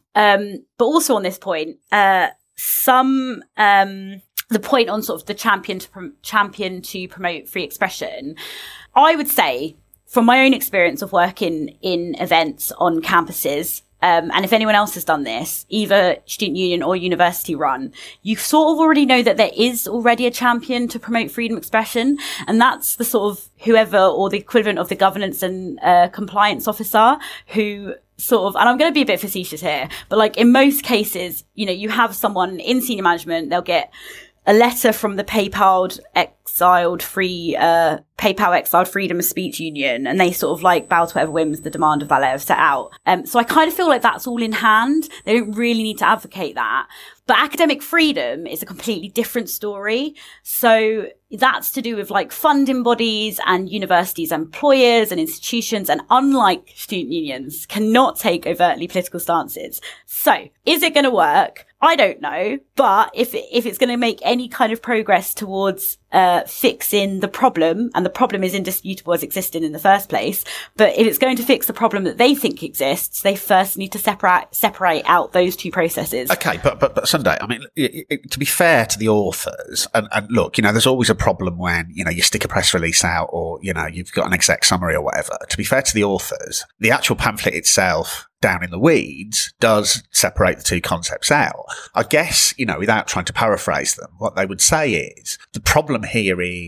Um, but also on this point, uh, some, um, the point on sort of the champion to prom- champion to promote free expression, I would say from my own experience of working in events on campuses, um, and if anyone else has done this, either student union or university run, you sort of already know that there is already a champion to promote freedom of expression. And that's the sort of whoever or the equivalent of the governance and uh, compliance officer who sort of, and I'm going to be a bit facetious here, but like in most cases, you know, you have someone in senior management, they'll get a letter from the PayPal exiled free, uh, PayPal exiled freedom of speech union, and they sort of like bow to whatever whims the demand of that letter have set out. Um, so I kind of feel like that's all in hand. They don't really need to advocate that. But academic freedom is a completely different story. So that's to do with like funding bodies and universities, employers and institutions, and unlike student unions, cannot take overtly political stances. So is it going to work? I don't know. But if it, if it's going to make any kind of progress towards uh fixing the problem, and the problem is indisputable as existing in the first place, but if it's going to fix the problem that they think exists, they first need to separate separate out those two processes. Okay, but but, but Sunday, I mean, it, it, to be fair to the authors, and, and look, you know, there's always a problem when, you know, you stick a press release out or, you know, you've got an exec summary or whatever. To be fair to the authors, the actual pamphlet itself, down in the weeds, does separate the two concepts out. I guess, you know, without trying to paraphrase them, what they would say is the problem here is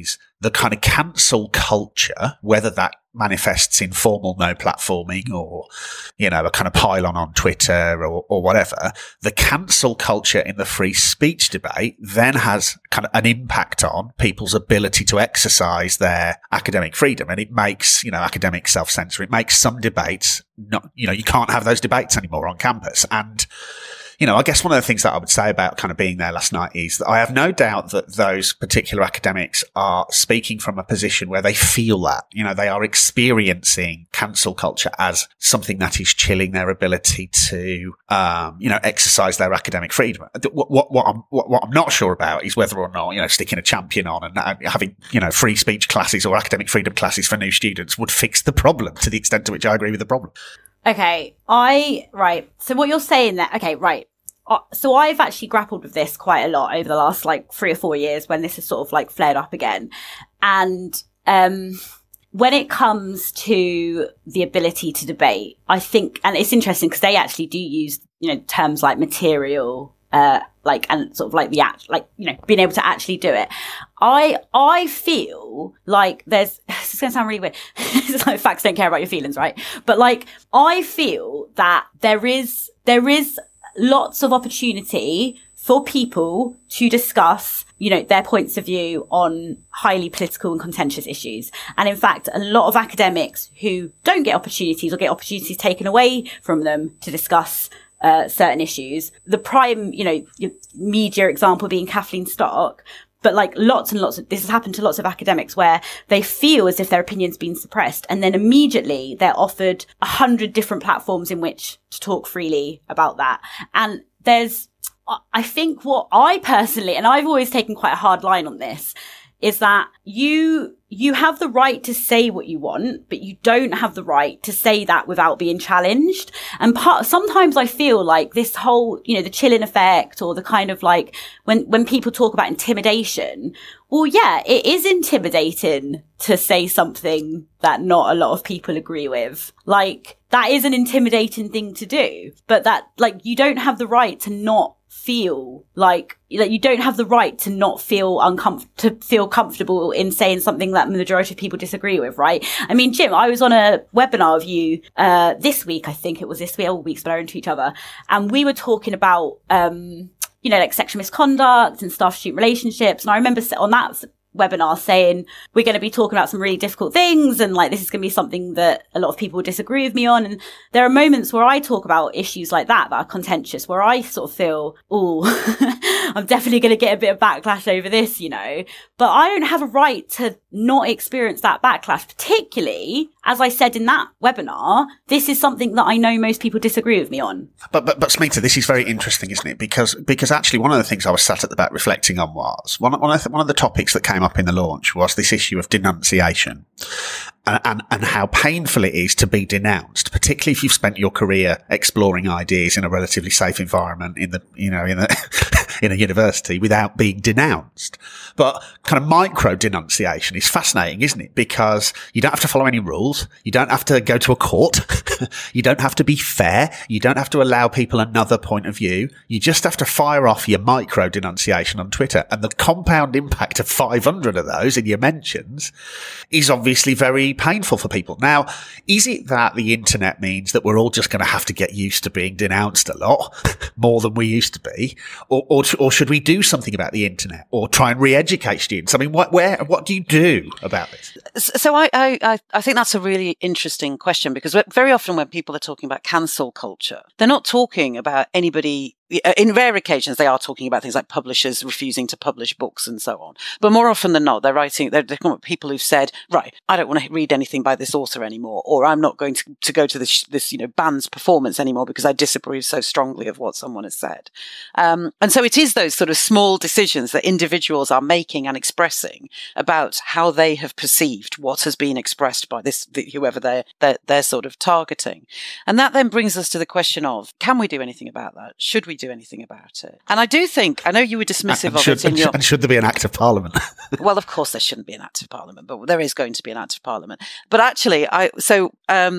the kind of cancel culture, whether that manifests in formal no platforming or, you know, a kind of pylon on Twitter or, or whatever, the cancel culture in the free speech debate then has kind of an impact on people's ability to exercise their academic freedom. And it makes, you know, academic self-censor. It makes some debates not, you know, you can't have those debates anymore on campus. And, you know, I guess one of the things that I would say about kind of being there last night is that I have no doubt that those particular academics are speaking from a position where they feel that, you know, they are experiencing cancel culture as something that is chilling their ability to, um, you know, exercise their academic freedom. What, what, what, I'm, what, what I'm not sure about is whether or not, you know, sticking a champion on and uh, having, you know, free speech classes or academic freedom classes for new students would fix the problem to the extent to which I agree with the problem. Okay, I, right. So what you're saying there, okay, right. Uh, so I've actually grappled with this quite a lot over the last like three or four years when this has sort of like flared up again. And, um, when it comes to the ability to debate, I think, and it's interesting because they actually do use, you know, terms like material, uh, like, and sort of like the act, like, you know, being able to actually do it. I, I feel like there's, this is going to sound really weird. It's like facts don't care about your feelings, right? But like, I feel that there is, there is lots of opportunity for people to discuss, you know, their points of view on highly political and contentious issues. And in fact, a lot of academics who don't get opportunities or get opportunities taken away from them to discuss uh, certain issues. The prime, you know, media example being Kathleen Stark. But like lots and lots of, this has happened to lots of academics where they feel as if their opinion's been suppressed. And then immediately they're offered a hundred different platforms in which to talk freely about that. And there's, I think what I personally, and I've always taken quite a hard line on this, is that you, you have the right to say what you want, but you don't have the right to say that without being challenged. And part, sometimes I feel like this whole, you know, the chilling effect or the kind of like, when, when people talk about intimidation, well, yeah, it is intimidating to say something that not a lot of people agree with. Like, that is an intimidating thing to do, but that, like, you don't have the right to not feel like, like you don't have the right to not feel uncomfortable, to feel comfortable in saying something that the majority of people disagree with, right? I mean, Jim, I was on a webinar with you, uh, this week, I think it was this week, all weeks blur into each other. And we were talking about, um, you know, like sexual misconduct and staff-student relationships. And I remember on that webinar saying, we're going to be talking about some really difficult things. And like, this is going to be something that a lot of people disagree with me on. And there are moments where I talk about issues like that, that are contentious, where I sort of feel, oh, I'm definitely going to get a bit of backlash over this, you know, but I don't have a right to not experience that backlash, particularly, as I said in that webinar, this is something that I know most people disagree with me on. But, but, but Smita, this is very interesting, isn't it? Because, because actually one of the things I was sat at the back reflecting on was, one, one of the, one of the topics that came up in the launch was this issue of denunciation. And, and, and how painful it is to be denounced, particularly if you've spent your career exploring ideas in a relatively safe environment in the, you know, in a, in a university without being denounced. But kind of micro denunciation is fascinating, isn't it? Because you don't have to follow any rules. You don't have to go to a court. You don't have to be fair. You don't have to allow people another point of view. You just have to fire off your micro denunciation on Twitter. And the compound impact of five hundred of those in your mentions is obviously very painful for people. Now, is it that the internet means that we're all just going to have to get used to being denounced a lot more than we used to be? Or, or, or should we do something about the internet or try and re-educate students? I mean, what, where, what do you do about this? So I, I, I think that's a really interesting question, because very often when people are talking about cancel culture, they're not talking about anybody. In rare occasions, they are talking about things like publishers refusing to publish books and so on. But more often than not, they're writing, they're talking about people who've said, right, I don't want to read anything by this author anymore, or I'm not going to, to go to this, this, you know, band's performance anymore because I disapprove so strongly of what someone has said. Um, and so it is those sort of small decisions that individuals are making and expressing about how they have perceived what has been expressed by this, the, whoever they're, they're, they're sort of targeting. And that then brings us to the question of, can we do anything about that? Should we do anything about it? And I do think, I know you were dismissive and of should, it in and your... And should there be an act of parliament? Well, of course there shouldn't be an act of parliament, but there is going to be an act of parliament. But actually, I so um,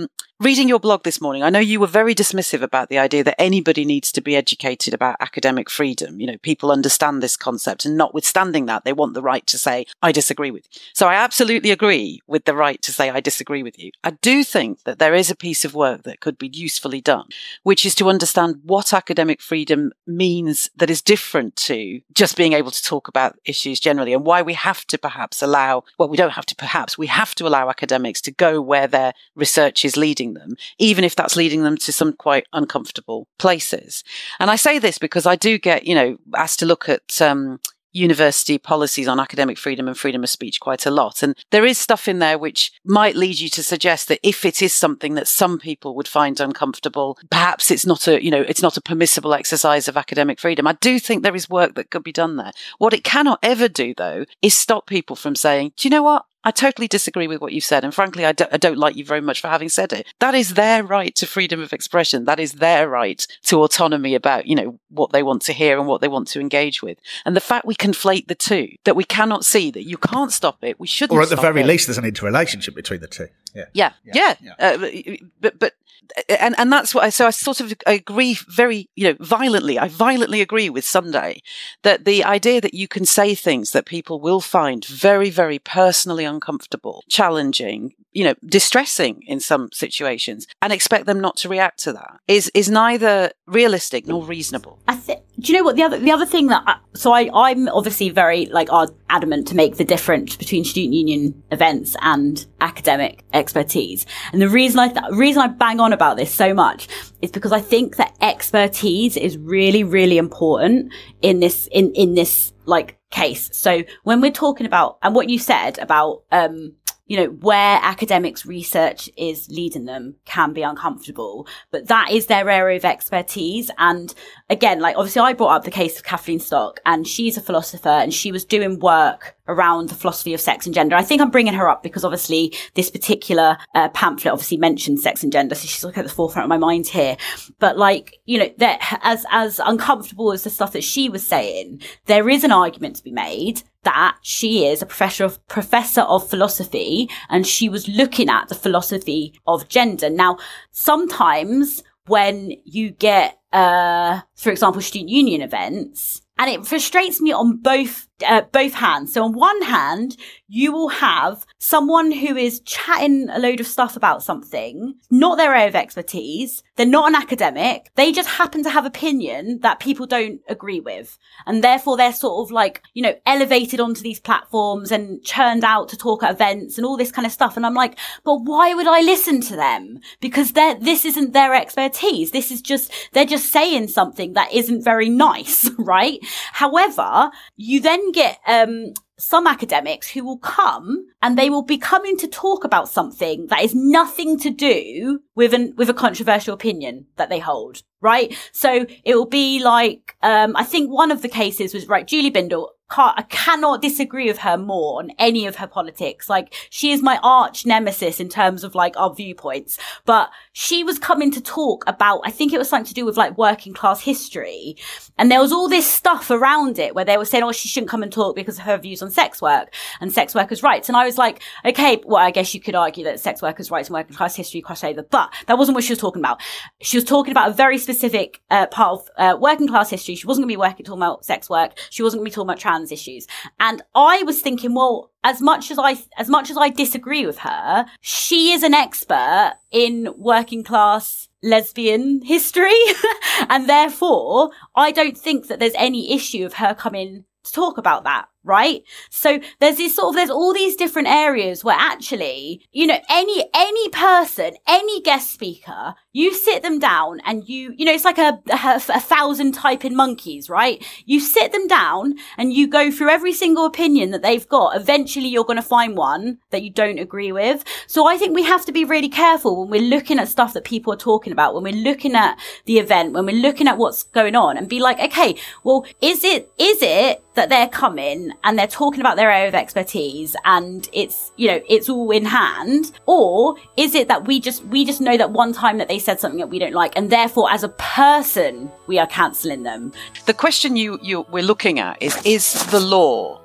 reading your blog this morning, I know you were very dismissive about the idea that anybody needs to be educated about academic freedom. You know, people understand this concept, and notwithstanding that, they want the right to say, I disagree with you. So I absolutely agree with the right to say, I disagree with you. I do think that there is a piece of work that could be usefully done, which is to understand what academic freedom means that is different to just being able to talk about issues generally, and why we have to perhaps allow, well, we don't have to perhaps, we have to allow academics to go where their research is leading them, even if that's leading them to some quite uncomfortable places. And I say this because I do get, you know, asked to look at um, university policies on academic freedom and freedom of speech quite a lot. And there is stuff in there which might lead you to suggest that if it is something that some people would find uncomfortable, perhaps it's not a, you know, it's not a permissible exercise of academic freedom. I do think there is work that could be done there. What it cannot ever do, though, is stop people from saying, do you know what? I totally disagree with what you've said. And frankly, I, do, I don't like you very much for having said it. That is their right to freedom of expression. That is their right to autonomy about, you know, what they want to hear and what they want to engage with. And the fact we conflate the two, that we cannot see, that you can't stop it, we shouldn't Or at the stop very it. least, there's an interrelationship between the two. Yeah. Yeah. Yeah. yeah. yeah. Uh, but, but, and, and that's what I, so I sort of agree very, you know, violently, I violently agree with Sunday that the idea that you can say things that people will find very, very personally uncomfortable, challenging, you know, distressing in some situations, and expect them not to react to that is, is neither realistic nor reasonable. I think, do you know what the other, the other thing that, I, so I, I'm obviously very like adamant to make the difference between student union events and academic expertise. And the reason I, th- reason I bang on about this so much is because I think that expertise is really, really important in this, in, in this like case. So when we're talking about, and what you said about, um, you know, where academics research is leading them can be uncomfortable, but that is their area of expertise. And again, like obviously I brought up the case of Kathleen Stock, and she's a philosopher and she was doing work around the philosophy of sex and gender. I think I'm bringing her up because obviously this particular uh, pamphlet obviously mentions sex and gender. So she's like at the forefront of my mind here. But like, you know, that as, as uncomfortable as the stuff that she was saying, there is an argument to be made that she is a professor of professor of philosophy, and she was looking at the philosophy of gender. Now, sometimes when you get, uh, for example, student union events, and it frustrates me on both, uh, both hands. So on one hand, you will have someone who is chatting a load of stuff about something, not their area of expertise. They're not an academic. They just happen to have opinion that people don't agree with. And therefore they're sort of like, you know, elevated onto these platforms and churned out to talk at events and all this kind of stuff. And I'm like, but why would I listen to them? Because they're, this isn't their expertise. This is just, they're just saying something that isn't very nice, right? However, you then get, um, some academics who will come and they will be coming to talk about something that is nothing to do with an, with a controversial opinion that they hold, right? So it will be like, um, I think one of the cases was, right, Julie Bindel. I cannot disagree with her more on any of her politics. Like, she is my arch nemesis in terms of like our viewpoints, but she was coming to talk about, I think it was something to do with like working class history. And there was all this stuff around it where they were saying, oh, she shouldn't come and talk because of her views on sex work and sex workers' rights. And I was like, okay, well, I guess you could argue that sex workers' rights and working class history cross over, but that wasn't what she was talking about. She was talking about a very specific uh, part of uh, working class history. She wasn't going to be working, talking about sex work. She wasn't going to be talking about trans issues. And I was thinking, well, as much as I, as much as I disagree with her, she is an expert in working class lesbian history. And therefore, I don't think that there's any issue of her coming to talk about that. Right? So there's this sort of, there's all these different areas where actually, you know, any, any person, any guest speaker, you sit them down and you, you know, it's like a, a, a thousand typing monkeys, right? You sit them down and you go through every single opinion that they've got. Eventually you're going to find one that you don't agree with. So I think we have to be really careful when we're looking at stuff that people are talking about, when we're looking at the event, when we're looking at what's going on, and be like, okay, well, is it, is it that they're coming and they're talking about their area of expertise and it's, you know, it's all in hand? Or is it that we just, we just know that one time that they said something that we don't like, and therefore as a person, we are cancelling them? The question you, you, we're looking at is, is the law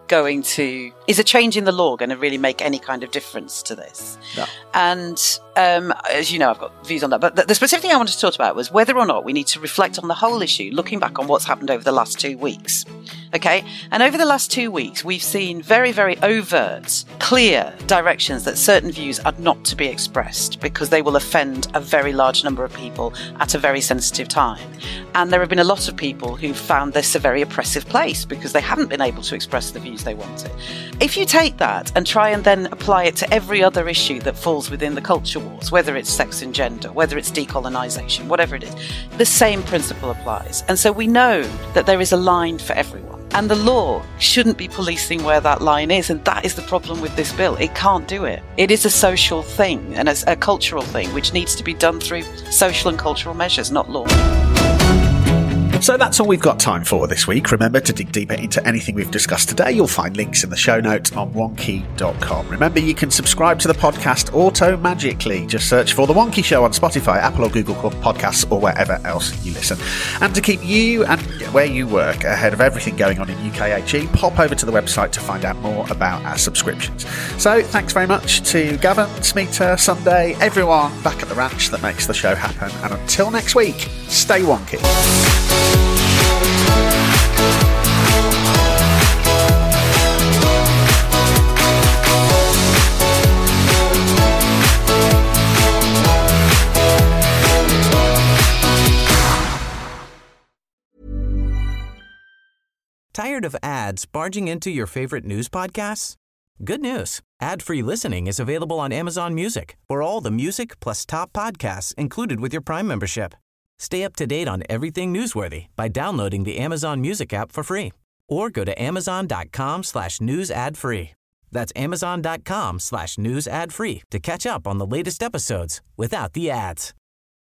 going to, is a change in the law going to really make any kind of difference to this? No. And um, as you know, I've got views on that. But the, the specific thing I wanted to talk about was whether or not we need to reflect on the whole issue, looking back on what's happened over the last two weeks. Okay. And over the last two weeks, we've seen very, very overt, clear directions that certain views are not to be expressed because they will offend a very large number of people at a very sensitive time. And there have been a lot of people who found this a very oppressive place because they haven't been able to express the views they wanted. If you take that and try and then apply it to every other issue that falls within the culture wars, whether it's sex and gender, whether it's decolonisation, whatever it is, the same principle applies. And so we know that there is a line for everyone. And the law shouldn't be policing where that line is. And that is the problem with this bill. It can't do it. It is a social thing and a, a cultural thing which needs to be done through social and cultural measures, not law. So that's all we've got time for this week. Remember to dig deeper into anything we've discussed today. You'll find links in the show notes on wonky dot com. Remember, you can subscribe to the podcast auto-magically. Just search for The Wonky Show on Spotify, Apple or Google Podcasts, or wherever else you listen. And to keep you and where you work ahead of everything going on in U K H E, pop over to the website to find out more about our subscriptions. So thanks very much to Gavin, Smita, Sunday, everyone back at the ranch that makes the show happen. And until next week, stay wonky. Tired of ads barging into your favorite news podcasts? Good news. Ad-free listening is available on Amazon Music for all the music plus top podcasts included with your Prime membership. Stay up to date on everything newsworthy by downloading the Amazon Music app for free or go to amazon.com slash news ad free. That's amazon.com slash news ad free to catch up on the latest episodes without the ads.